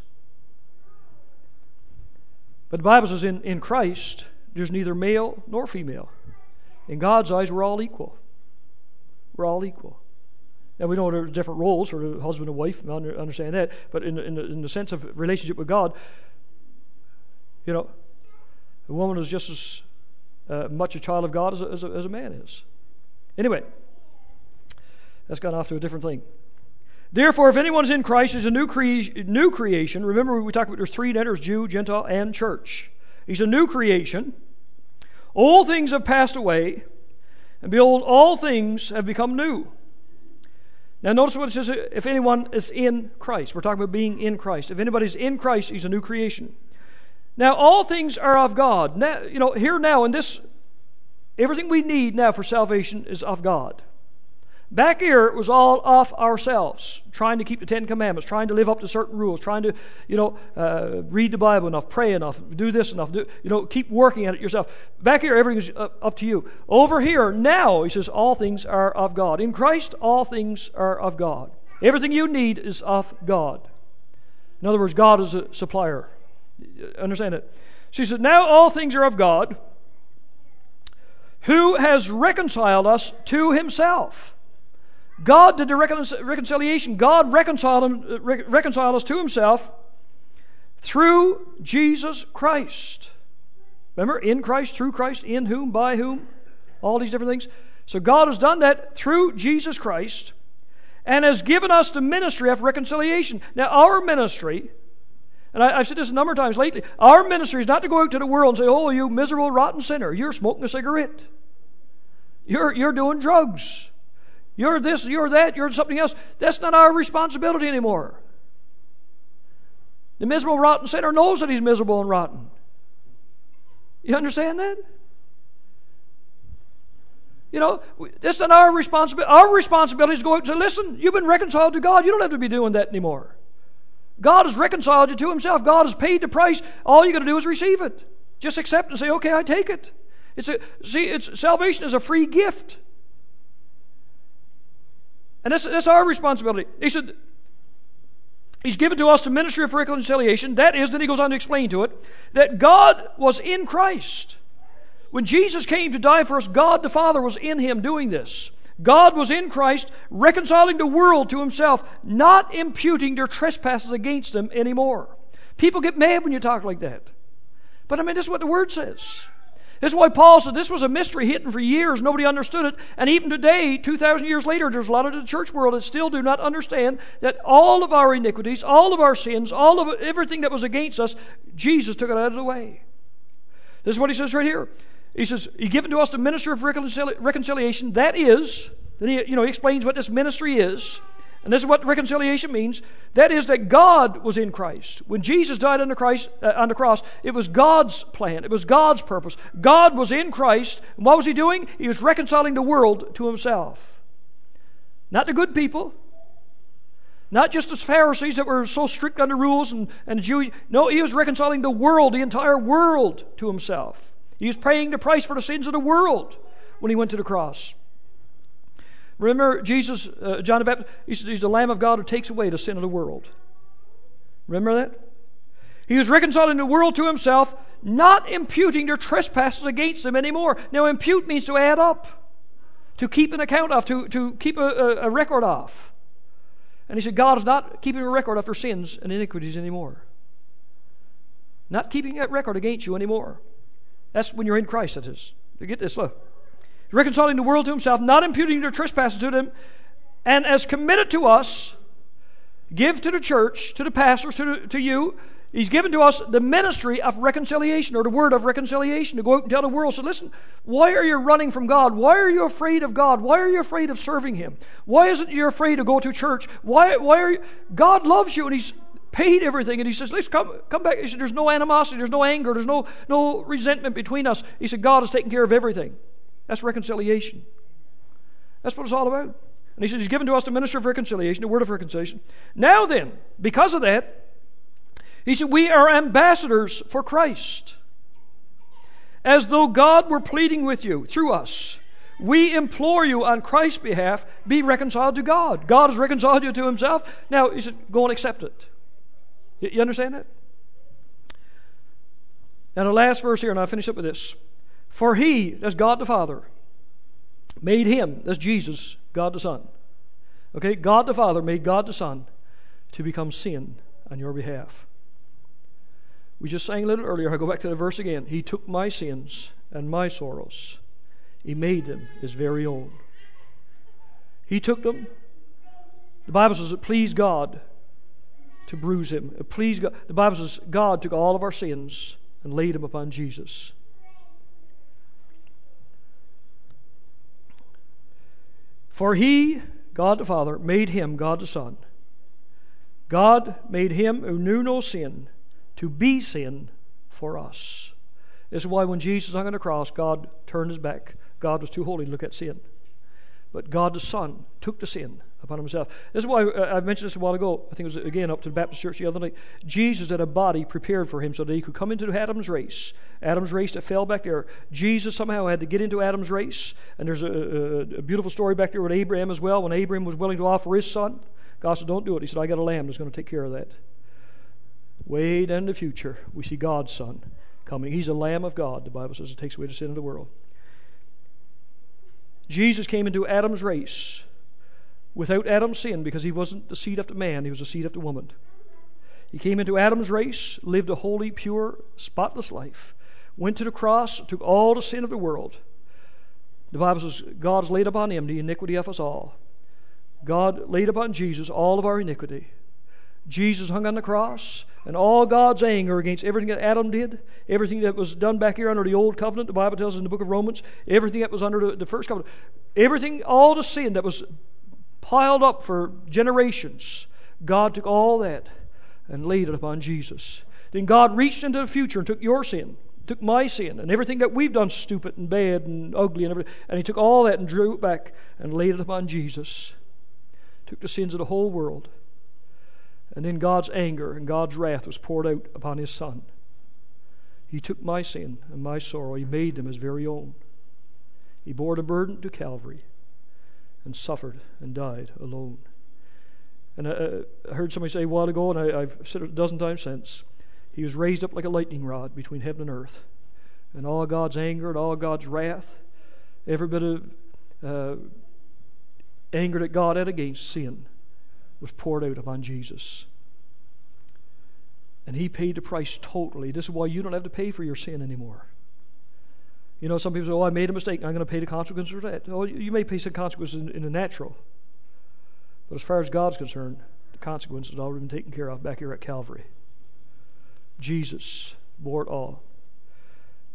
But the Bible says in Christ, there's neither male nor female. In God's eyes, we're all equal. We're all equal. Now, we know there are different roles for the husband and wife, I understand that, but in the sense of relationship with God, a woman is just as much a child of God as a man is. Anyway, that's gone off to a different thing. Therefore, if anyone's in Christ, he's a new creation. Remember, we talked about there's three: there's Jew, Gentile, and church. He's a new creation. All things have passed away, and behold, all things have become new. Now, notice what it says: if anyone is in Christ. We're talking about being in Christ. If anybody's in Christ, he's a new creation. Now, all things are of God. Now, here now in this, everything we need now for salvation is of God. Back here, it was all off ourselves, trying to keep the Ten Commandments, trying to live up to certain rules, trying to, read the Bible enough, pray enough, do this enough, keep working at it yourself. Back here, everything's up to you. Over here, now, he says, all things are of God. In Christ, all things are of God. Everything you need is of God. In other words, God is a supplier. Understand it? She said, now all things are of God, who has reconciled us to himself. God did the reconciliation. God reconciled us to himself through Jesus Christ. Remember, in Christ, through Christ, in whom, by whom, all these different things. So God has done that through Jesus Christ and has given us the ministry of reconciliation. Now, our ministry, and I've said this a number of times lately, our ministry is not to go out to the world and say, oh, you miserable, rotten sinner, you're smoking a cigarette. You're doing drugs. You're this, you're that, you're something else. That's not our responsibility anymore. The miserable, rotten sinner knows that he's miserable and rotten. You understand that? That's not our responsibility. Our responsibility is to go out and say, listen, you've been reconciled to God. You don't have to be doing that anymore. God has reconciled you to himself. God has paid the price. All you got to do is receive it. Just accept and say, okay, I take it. Salvation is a free gift. And that's our responsibility. He said, he's given to us the ministry of reconciliation. That is, then he goes on to explain to it, that God was in Christ. When Jesus came to die for us, God the Father was in him doing this. God was in Christ, reconciling the world to himself, not imputing their trespasses against them anymore. People get mad when you talk like that. But this is what the Word says. This is why Paul said this was a mystery hidden for years. Nobody understood it. And even today, 2,000 years later, there's a lot of the church world that still do not understand that all of our iniquities, all of our sins, all of everything that was against us, Jesus took it out of the way. This is what he says right here. He says, He given to us the ministry of reconciliation. That is, he explains what this ministry is. And this is what reconciliation means. That is that God was in Christ. When Jesus died on the cross, it was God's plan. It was God's purpose. God was in Christ. And what was He doing? He was reconciling the world to Himself. Not the good people. Not just the Pharisees that were so strict on the rules and the Jews. No, He was reconciling the world, the entire world, to Himself. He was paying the price for the sins of the world when He went to the cross. Remember Jesus, John the Baptist, He's the Lamb of God who takes away the sin of the world. Remember that? He was reconciling the world to Himself, not imputing their trespasses against them anymore. Now, impute means to add up, to keep an account of, to keep a record of. And He said, God is not keeping a record of their sins and iniquities anymore. Not keeping that record against you anymore. That's when you're in Christ, that is. You get this, look. Reconciling the world to Himself, not imputing their trespasses to them, and as committed to us, give to the church, to the pastors, to you, He's given to us the ministry of reconciliation, or the word of reconciliation, to go out and tell the world. So listen, why are you running from God? Why are you afraid of God? Why are you afraid of serving Him? Why isn't you afraid to go to church? Why are you? God loves you, and He's paid everything, and He says, let's come back. He said, there's no animosity, there's no anger, there's no resentment between us. He said, God is taking care of everything. That's reconciliation. That's what it's all about. And He said He's given to us the ministry of reconciliation, the word of reconciliation. Now then, because of that, He said we are ambassadors for Christ. As though God were pleading with you through us. We implore you on Christ's behalf, be reconciled to God. God has reconciled you to Himself. Now, He said, go and accept it. You understand that? Now the last verse here, and I'll finish up with this. For He, that's God the Father, made Him, that's Jesus, God the Son. Okay, God the Father made God the Son to become sin on your behalf. We just sang a little earlier. I'll go back to the verse again. He took my sins and my sorrows. He made them His very own. He took them. The Bible says it pleased God to bruise Him. It pleased God. The Bible says God took all of our sins and laid them upon Jesus. For He, God the Father, made Him, God the Son. God made Him who knew no sin to be sin for us. This is why when Jesus hung on the cross, God turned His back. God was too holy to look at sin. But God the Son took the sin upon Himself. This is why I mentioned this a while ago. I think it was again up to the Baptist church the other night. Jesus had a body prepared for Him so that He could come into Adam's race. Adam's race that fell back there. Jesus somehow had to get into Adam's race. And there's a beautiful story back there with Abraham as well. When Abraham was willing to offer his son, God said, don't do it. He said, I got a lamb that's going to take care of that. Way down in the future, we see God's Son coming. He's a Lamb of God, the Bible says. It takes away the sin of the world. Jesus came into Adam's race without Adam's sin because He wasn't the seed of the man, He was the seed of the woman. He came into Adam's race, lived a holy, pure, spotless life, went to the cross, took all the sin of the world. The Bible says God has laid upon Him the iniquity of us all. God laid upon Jesus all of our iniquity. Jesus hung on the cross, and all God's anger against everything that Adam did, everything that was done back here under the old covenant, the Bible tells us in the book of Romans, everything that was under the first covenant, everything, all the sin that was piled up for generations, God took all that and laid it upon Jesus. Then God reached into the future and took your sin, took my sin, and everything that we've done stupid and bad and ugly and everything, and He took all that and drew it back and laid it upon Jesus. Took the sins of the whole world. And then God's anger and God's wrath was poured out upon His Son. He took my sin and my sorrow. He made them His very own. He bore the burden to Calvary and suffered and died alone. And I heard somebody say a while ago, and I've said it a dozen times since, He was raised up like a lightning rod between heaven and earth. And all God's anger and all God's wrath, every bit of anger that God had against sin, was poured out upon Jesus. And He paid the price totally. This is why you don't have to pay for your sin anymore. You know, some people say, I made a mistake, I'm going to pay the consequences for that. Oh, you may pay some consequences in the natural. But as far as God's concerned, the consequences have already been taken care of back here at Calvary. Jesus bore it all.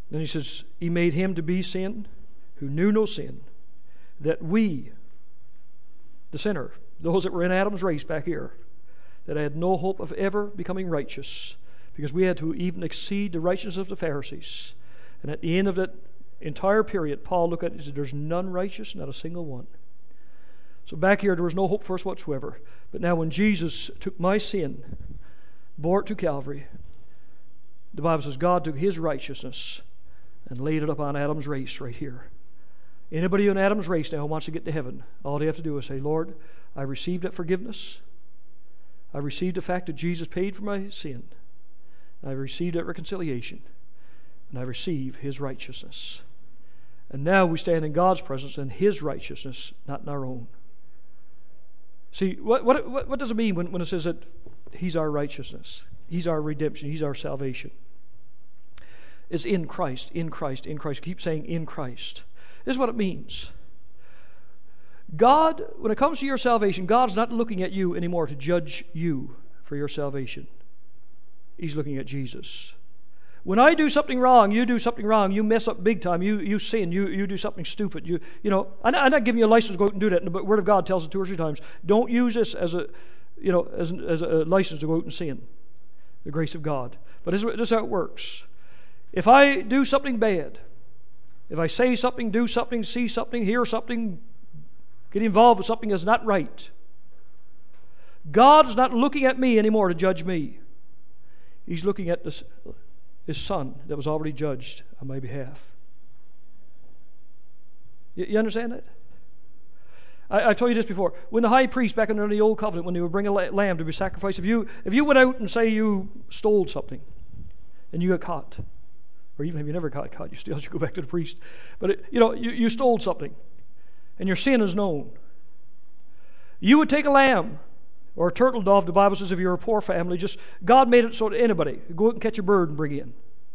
Then he says, He made him to be sin who knew no sin, that we, the sinner, those that were in Adam's race back here, that had no hope of ever becoming righteous, because we had to even exceed the righteousness of the Pharisees. And at the end of that entire period, Paul looked at it and said, there's none righteous, not a single one. So back here, there was no hope for us whatsoever. But now when Jesus took my sin, bore it to Calvary, the Bible says God took His righteousness and laid it upon Adam's race right here. Anybody in Adam's race now who wants to get to heaven, all they have to do is say, Lord, I received that forgiveness. I received the fact that Jesus paid for my sin. I received that reconciliation. And I receive His righteousness. And now we stand in God's presence in His righteousness, not in our own. See, what does it mean when it says that He's our righteousness? He's our redemption. He's our salvation. It's in Christ, in Christ, in Christ. Keep saying in Christ. This is what it means. God, when it comes to your salvation, God's not looking at you anymore to judge you for your salvation. He's looking at Jesus. When I do something wrong, you do something wrong, you mess up big time, you sin, you do something stupid. You know, I'm not giving you a license to go out and do that. The Word of God tells it 2 or 3 times. Don't use this as a license to go out and sin. The grace of God. But this is how it works. If I do something bad, if I say something, do something, see something, hear something, get involved with something that's not right, God is not looking at me anymore to judge me. He's looking at His Son that was already judged on my behalf. You understand that? I've told you this before. When the high priest back under the old covenant, when they would bring a lamb to be sacrificed, if you went out and say you stole something and you got caught, or even if you never got caught, you still should go back to the priest. But you stole something and your sin is known. You would take a lamb or a turtle dove. The Bible says if you're a poor family, just God made it so that anybody go out and catch a bird and bring in.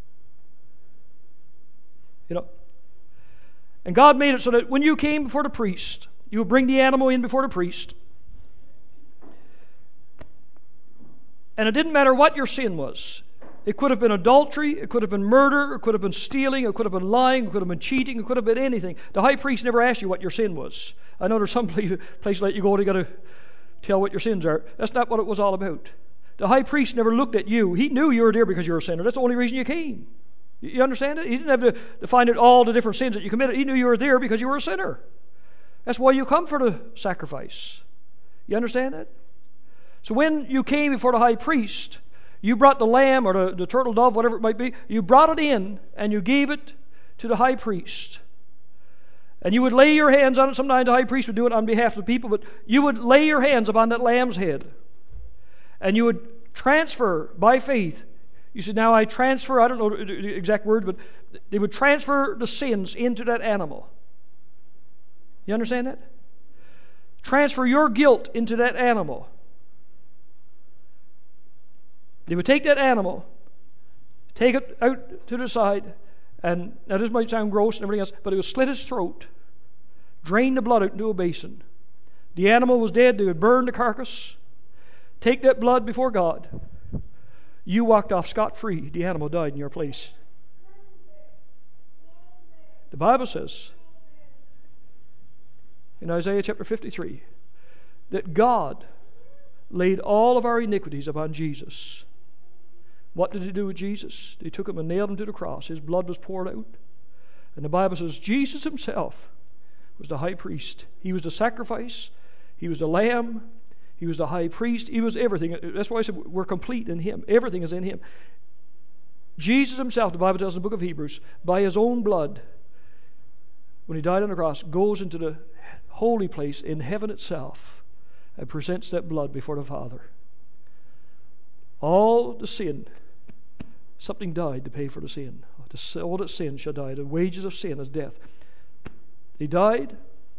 And God made it so that when you came before the priest, you would bring the animal in before the priest. And it didn't matter what your sin was. It could have been adultery, it could have been murder, it could have been stealing, it could have been lying, it could have been cheating, it could have been anything. The high priest never asked you what your sin was. I know there's some place like you go and you got to tell what your sins are. That's not what it was all about. The high priest never looked at you. He knew you were there because you were a sinner. That's the only reason you came. You understand it? He didn't have to find out all the different sins that you committed. He knew you were there because you were a sinner. That's why you come for the sacrifice. You understand that? So when you came before the high priest, you brought the lamb or the turtle dove, whatever it might be, you brought it in and you gave it to the high priest. And you would lay your hands on it. Sometimes the high priest would do it on behalf of the people, but you would lay your hands upon that lamb's head. And you would transfer by faith. You said, now I transfer, I don't know the exact word, but they would transfer the sins into that animal. You understand that? Transfer your guilt into that animal. They would take that animal, take it out to the side, and now this might sound gross and everything else, but it would slit his throat, drain the blood out into a basin. The animal was dead. They would burn the carcass, take that blood before God. You walked off scot-free. The animal died in your place. The Bible says in Isaiah chapter 53 that God laid all of our iniquities upon Jesus. What did He do with Jesus? They took Him and nailed Him to the cross. His blood was poured out. And the Bible says Jesus Himself was the high priest. He was the sacrifice. He was the lamb. He was the high priest. He was everything. That's why I said we're complete in Him. Everything is in Him. Jesus Himself, the Bible tells in the book of Hebrews, by His own blood, when He died on the cross, goes into the holy place in heaven itself and presents that blood before the Father. All the sin, something died to pay for the sin. All that sin shall die. The wages of sin is death. They died.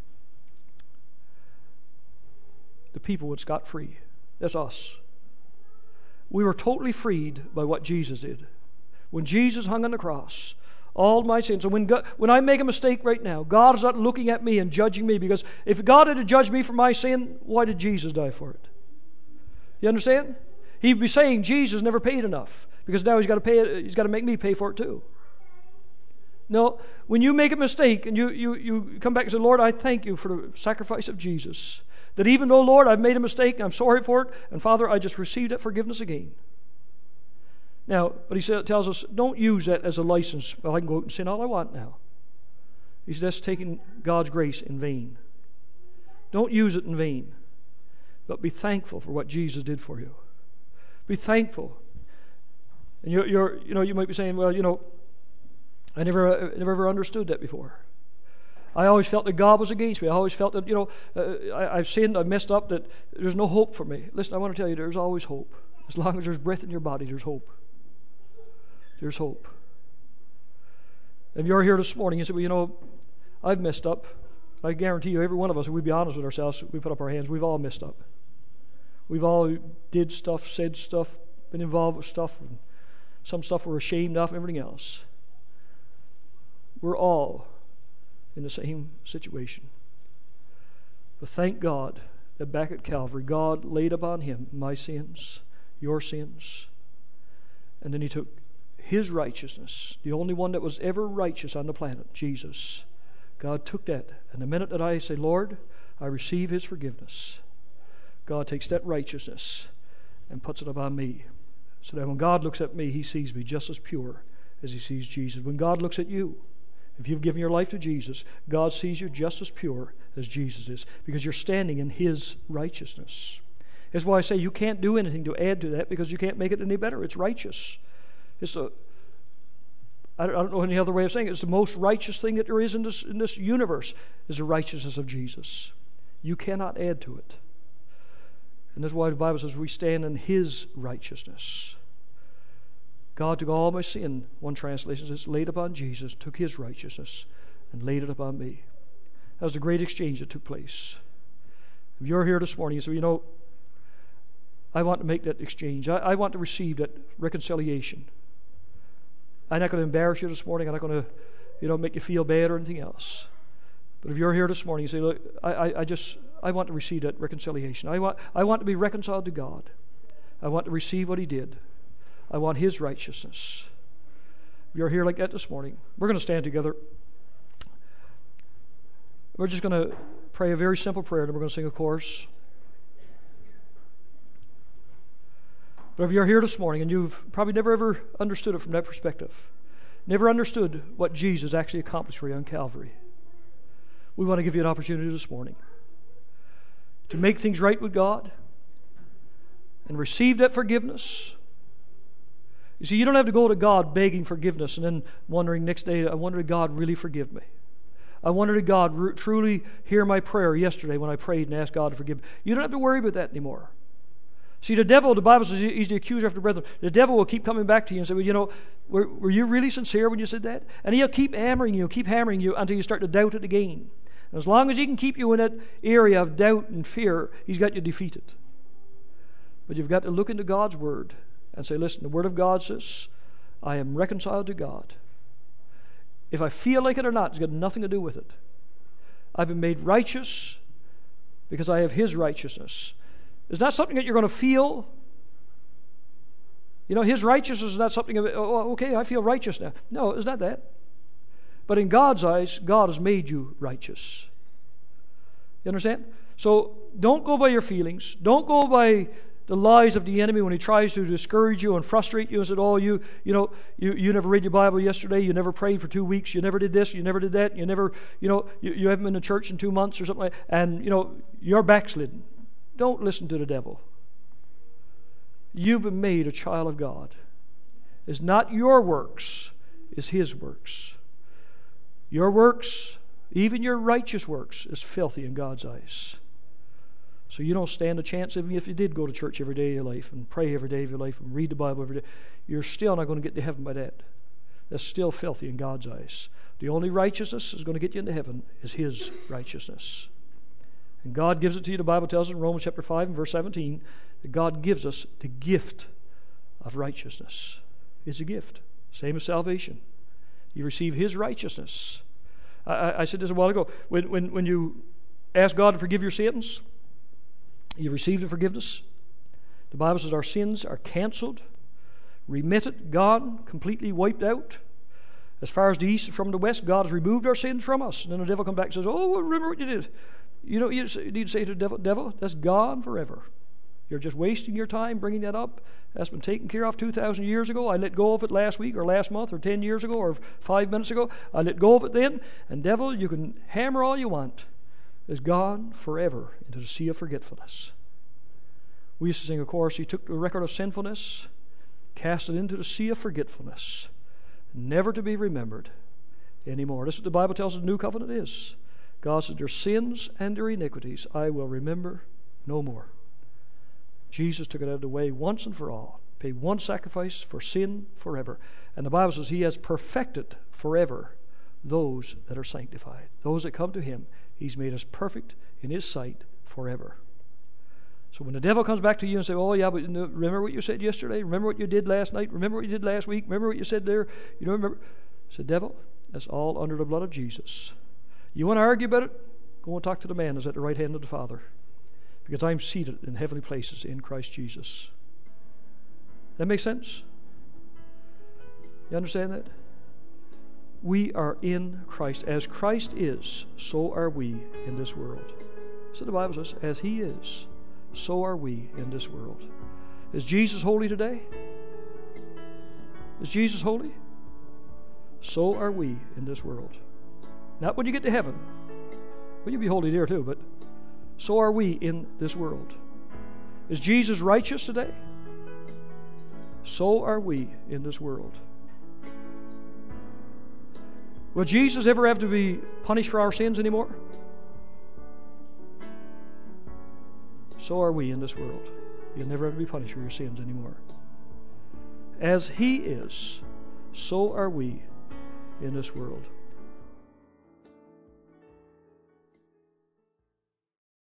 The people went scot-free. That's us. We were totally freed by what Jesus did. When Jesus hung on the cross, all my sins. So when I make a mistake right now, God is not looking at me and judging me, because if God had to judge me for my sin, why did Jesus die for it? You understand? He'd be saying Jesus never paid enough, because now He's got to pay it. He's got to make me pay for it too. No, when you make a mistake and you come back and say, Lord, I thank you for the sacrifice of Jesus. That even though, Lord, I've made a mistake and I'm sorry for it, and Father, I just received that forgiveness again. Now, but he tells us, don't use that as a license. Well, I can go out and sin all I want now. He said, that's taking God's grace in vain. Don't use it in vain. But be thankful for what Jesus did for you. Be thankful. And you might be saying, well, I never ever understood that before. I always felt that God was against me. I always felt that, I've sinned, I've messed up, that there's no hope for me. Listen, I want to tell you, there's always hope. As long as there's breath in your body, there's hope. There's hope. If you're here this morning, you say, well, I've messed up. I guarantee you, every one of us, if we be honest with ourselves, we put up our hands, we've all messed up. We've all did stuff, said stuff, been involved with stuff, and some stuff we're ashamed of, and everything else. We're all in the same situation. But thank God that back at Calvary, God laid upon him my sins, your sins, and then he took his righteousness, the only one that was ever righteous on the planet, Jesus. God took that, and the minute that I say, Lord, I receive his forgiveness, God takes that righteousness and puts it upon me. So that when God looks at me, he sees me just as pure as he sees Jesus. When God looks at you, if you've given your life to Jesus, God sees you just as pure as Jesus is, because you're standing in his righteousness. That's why I say you can't do anything to add to that, because you can't make it any better. It's righteous. I don't know any other way of saying it. It's the most righteous thing that there is in this universe, is the righteousness of Jesus. You cannot add to it. And that's why the Bible says we stand in his righteousness. God took all my sin, one translation says, laid upon Jesus, took his righteousness, and laid it upon me. That was the great exchange that took place. If you're here this morning, you say, I want to make that exchange. I want to receive that reconciliation. I'm not going to embarrass you this morning. I'm not going to, make you feel bad or anything else. But if you're here this morning, you say, look, I want to receive that reconciliation. I want to be reconciled to God. I want to receive what he did. I want his righteousness. If you're here like that this morning, we're going to stand together. We're just going to pray a very simple prayer, and we're going to sing a chorus. But if you're here this morning and you've probably never ever understood it from that perspective, never understood what Jesus actually accomplished for you on Calvary, we want to give you an opportunity this morning to make things right with God and receive that forgiveness. You see, you don't have to go to God begging forgiveness and then wondering next day, I wonder did God really forgive me? I wonder did God truly hear my prayer yesterday when I prayed and asked God to forgive me? You don't have to worry about that anymore. See, the devil, the Bible says he's the accuser of the brethren. The devil will keep coming back to you and say, well, were you really sincere when you said that? And he'll keep hammering you until you start to doubt it again. And as long as he can keep you in that area of doubt and fear, he's got you defeated. But you've got to look into God's Word and say, listen, the Word of God says, I am reconciled to God. If I feel like it or not, it's got nothing to do with it. I've been made righteous because I have his righteousness. It's not something that you're going to feel. His righteousness is not something of, okay, I feel righteous now. No, it's not that. But in God's eyes, God has made you righteous. You understand? So don't go by your feelings. Don't go by the lies of the enemy when he tries to discourage you and frustrate you and said, you never read your Bible yesterday, you never prayed for 2 weeks, you never did this, you never did that, you never, you haven't been to church in 2 months or something like that, and, you're backslidden. Don't listen to the devil. You've been made a child of God. It's not your works, it's his works. Your works, even your righteous works, is filthy in God's eyes. So you don't stand a chance, even if you did go to church every day of your life and pray every day of your life and read the Bible every day. You're still not going to get to heaven by that. That's still filthy in God's eyes. The only righteousness that's going to get you into heaven is his righteousness. And God gives it to you. The Bible tells us in Romans chapter 5 and verse 17 that God gives us the gift of righteousness. It's a gift. Same as salvation. You receive his righteousness. I said this a while ago. When you ask God to forgive your sins, you receive the forgiveness. The Bible says our sins are canceled, remitted, gone, completely wiped out. As far as the east is from the west, God has removed our sins from us. And then the devil comes back and says, oh, well, remember what you did. You know, you need to say to the devil, devil, that's gone forever. You're just wasting your time bringing that up. That's been taken care of 2,000 years ago. I let go of it last week or last month or 10 years ago or 5 minutes ago. I let go of it then. And devil, you can hammer all you want. It's gone forever into the sea of forgetfulness. We used to sing a chorus, he took the record of sinfulness, cast it into the sea of forgetfulness, never to be remembered anymore. This is what the Bible tells us the new covenant is. God said, their sins and their iniquities I will remember no more. Jesus took it out of the way once and for all, paid one sacrifice for sin forever. And the Bible says he has perfected forever those that are sanctified. Those that come to him, he's made us perfect in his sight forever. So when the devil comes back to you and says, oh yeah, but remember what you said yesterday? Remember what you did last night? Remember what you did last week? Remember what you said there? You don't remember? I said, devil, that's all under the blood of Jesus. You want to argue about it? Go and talk to the man who's at the right hand of the Father. Because I'm seated in heavenly places in Christ Jesus. That make sense? You understand that? We are in Christ. As Christ is, so are we in this world. So the Bible says, as he is, so are we in this world. Is Jesus holy today? Is Jesus holy? So are we in this world. Not when you get to heaven. Well, you'll be holy there too, but so are we in this world. Is Jesus righteous today? So are we in this world. Will Jesus ever have to be punished for our sins anymore? So are we in this world. You'll never have to be punished for your sins anymore. As he is, so are we in this world.